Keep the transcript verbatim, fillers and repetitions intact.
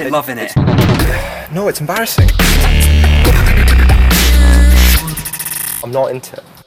You're loving it. No, it's embarrassing. I'm not into it.